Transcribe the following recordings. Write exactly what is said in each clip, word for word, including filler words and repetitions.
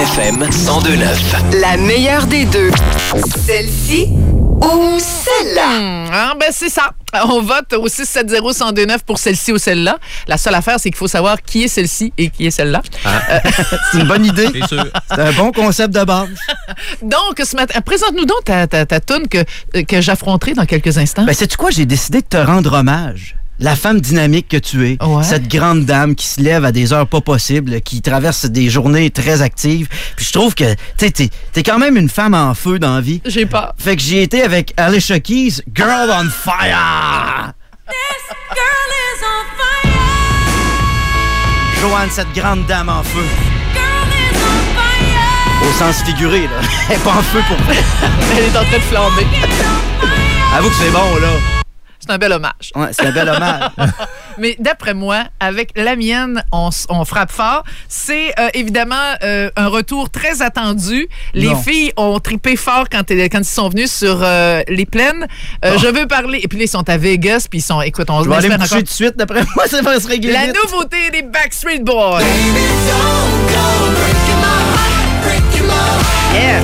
F M cent deux neuf. La meilleure des deux. Celle-ci ou celle-là? Hum, ah ben c'est ça. On vote au six sept zéro un deux neuf pour celle-ci ou celle-là. La seule affaire, c'est qu'il faut savoir qui est celle-ci et qui est celle-là. Ah. Euh, c'est une bonne idée. C'est sûr. C'est un bon concept de base. donc, ce matin, présente-nous donc ta, ta, ta toune que, que j'affronterai dans quelques instants. Ben, sais-tu quoi? J'ai décidé de te rendre hommage. La femme dynamique que tu es, ouais. Cette grande dame qui se lève à des heures pas possibles, qui traverse des journées très actives. Puis je trouve que t'es, t'es, t'es quand même une femme en feu dans la vie. J'ai pas. Fait que j'y étais avec Alicia Keys, Girl on Fire! This girl is on fire! Joanne, cette grande dame en feu. Girl is on fire! Au sens figuré, là. Elle est pas en feu pour vrai. Elle est en train de flamber. Avoue que c'est bon, là. C'est un bel hommage. Ouais, c'est un bel hommage. Mais d'après moi, avec la mienne, on, on frappe fort. C'est euh, évidemment euh, un retour très attendu. Les non. filles ont trippé fort quand, quand ils sont venus sur euh, les plaines. Euh, oh. Je veux parler. Et puis là, ils sont à Vegas. Puis ils sont. Écoute, on je vais aller me coucher encore... tout de suite. D'après moi, ça va se régler. La vite. nouveauté des Backstreet Boys. Baby, don't go breaking my heart, breaking my heart. Yeah.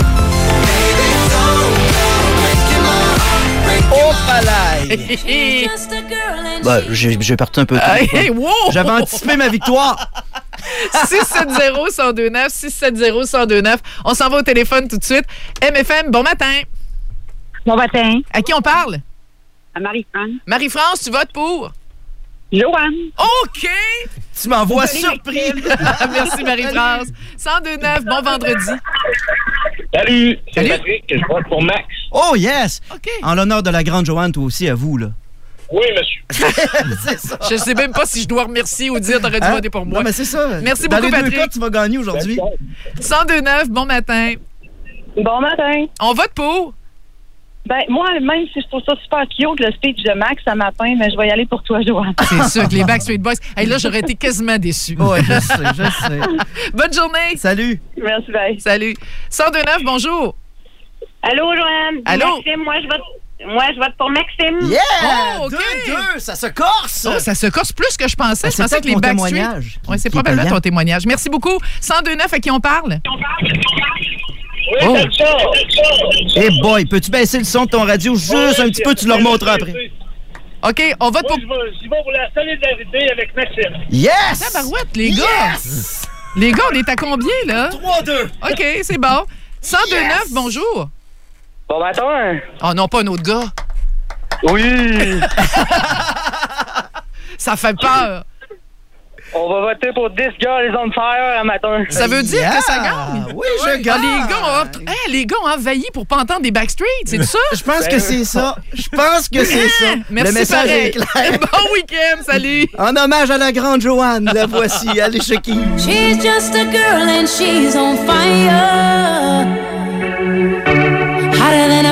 Oh, palais! Ben, j'ai, j'ai parti un peu. Hey, hey, wow! J'avais anticipé ma victoire. six sept zéro un deux neuf, six sept zéro un deux neuf. On s'en va au téléphone tout de suite. M F M, bon matin. Bon matin. À qui on parle? À Marie-France. Marie-France, tu votes pour? Joanne. OK! Tu m'envoies surpris. Merci, Marie-France. cent deux neuf, bon vendredi. Salut, c'est Salut. Patrick, je vote pour Max. Oh, yes! OK. En l'honneur de la grande Joanne, toi aussi, à vous, là. Oui, monsieur. C'est ça. Je sais même pas si je dois remercier ou dire t'aurais dû Hein? voter pour moi. Non, mais c'est ça. Merci Dans beaucoup, les deux Patrick. cas, tu vas gagner aujourd'hui. cent deux neuf, bon matin. Bon matin. On vote pour? Ben, moi, même si je trouve ça super cute, le speech de Max ce matin, mais je vais y aller pour toi, Joanne. C'est sûr que les Backstreet Boys. Hey, là, j'aurais été quasiment déçu. Oui, je sais, je sais. Bonne journée. Salut. Merci, bye. Salut. cent deux neuf, bonjour. Allô, Joanne. Allô? Maxime, moi, je vote, moi, je vote pour Maxime. Yeah! Oh, OK. Deux, deux, ça se corse. Oh, ça se corse plus que je pensais. Ben, je c'est pensais peut-être que les mon Backstreet... témoignage Oui, c'est qui est probablement payant. ton témoignage. Merci beaucoup. cent deux neuf, à qui on parle? Oui, Oh. c'est ça. Eh hey boy, peux-tu baisser le son de ton radio juste un petit peu, tu le remonteras après. OK, on vote Moi, pour... je vais, j'y vais pour la solidarité avec Maxime. Yes! Tabarouette, les gars. Yes! Les gars, on est à combien, là? trois deux. OK, c'est bon. cent deux neuf, bonjour. Bon matin. Oh non, pas un autre gars. Oui. Ça fait peur. On va voter pour This Girl is on Fire un matin. Ça veut dire Yeah. que ça gagne? Oui, je Ah, gagne. les, gars ont... hey, les gars ont envahi pour pas entendre des Backstreet, c'est ça? Je pense que c'est ça. Je pense que c'est ça. Merci, Le message pareil. est clair. Bon week-end, salut. En hommage à la grande Joanne, la voici. Allez, Keys. She's just a girl and she's on fire.